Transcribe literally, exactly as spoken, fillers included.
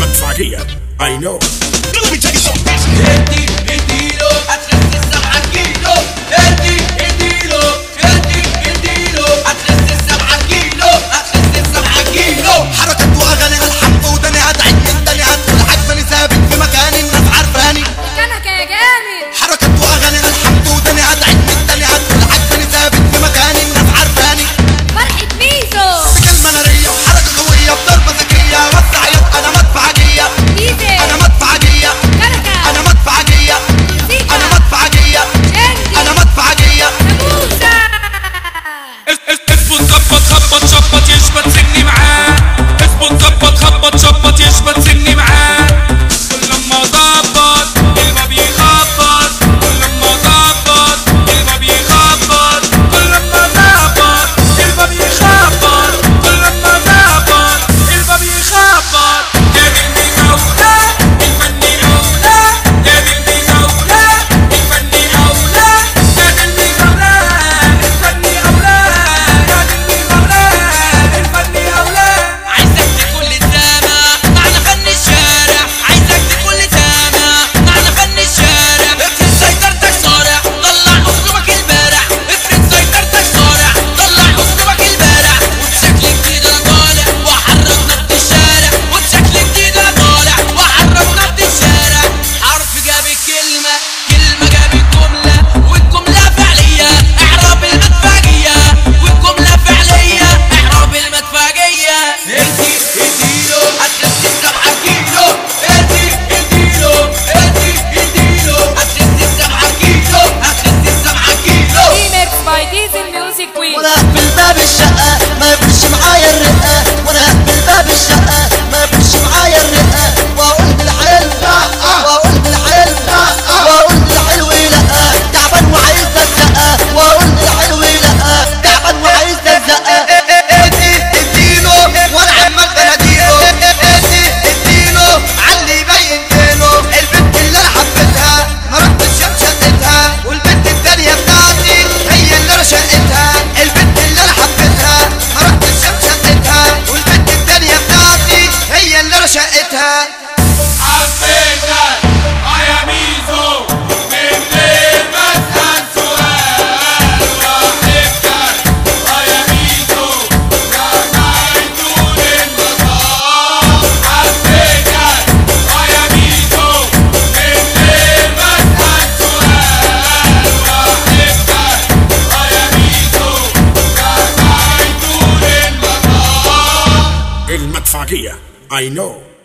المدفعية I know. Let me tell you something. ادي اديله هتخس السبعة كيلو. ادي اديله ادي اديله هتخس السبعة كيلو. هتخس السبعة كيلو. حركات واغاني الحب وداني هتعد من تاني هتقول عجباني ثابت في مكاني الناس عارفاني. مكانك يا جامد. حركات واغاني الحب وداني هتعد من تاني هتقول عجباني ثابت في مكاني الناس عارفاني. فرحة ميزو. بكلمة نارية وحركة قوية بضربة ذكية وسع يد أنا مدفعجية. ايزي. أنا مدفعجية. كركة. أنا مدفعجية. سيكا. أنا مدفعجية. شندي. أنا مدفعجية. ناموسة. اثبت ظبط خبط شبط يشبط سني معاه. اثبت ظبط خبط شبط يشبط سني معاه. كل لما ظبط الباب يخبط. كل لما ظبط الباب يخبط. كل لما ظبط الباب يخبط. كل لما ظبط الباب يخبط. جابر ميزولة الفني أولى. جابر ميزولة الفني أولى. جابر ميزولة الفني أولى. جابر ميزولة الفني أولى. عايزك تكون سامع معنى فن الشارع. عايزك تكون سامع معنى فن الشارع. افرض سيطرتك صارع طلع اسلوبك البارع. افرض سيطرتك صارع طلع اسلوبك البارع. وبشكل جديد انا طالع واحرك نبض الشارع. وبشكل جديد انا طالع واحرك نبض الشارع. حرف جاب الكلمة كلمة جاب الجملة والجملة فعلية. اعراب المدفعية والجملة فعلية. اعراب المدفعية. ادي اديله هتخس السبعة كيلو. ادي اديله ادي اديله هتخس السبعة كيلو. هتخس السبعة كيلو. ريميكس باي ديزل ميوزك ويك. وانا اقفل باب الشقة ما يفرش معايا الرقة. وانا اقفل باب الشقة ما يفرش معايا الرقة. واقول بالحلو واقول بالحلو واقول بالحلو لا تعبان وعايز الزقة. واقول بالحلو لا تعبان وعايز الزقة. ادي اديله وانا عمال بناديله. ادي اديله علي يبين ديله. البنت اللي انا حبيتها ما رحتش شقتها. والبنت التانية بتاعتي هي اللي انا شقتها. البنت اللي انا حبيتها ما رحتش شقتها. والبنت التانية بتاعتي هي اللي انا شقتها. حبيتك اه يا ميزو من غير ما اسأل سؤال. وحبيتك اه يا ميزو رجعت طول النهار. حبيتك اه يا ميزو من غير ما اسأل سؤال. وحبيتك اه يا ميزو رجعت طول النهار. المدفعية I know.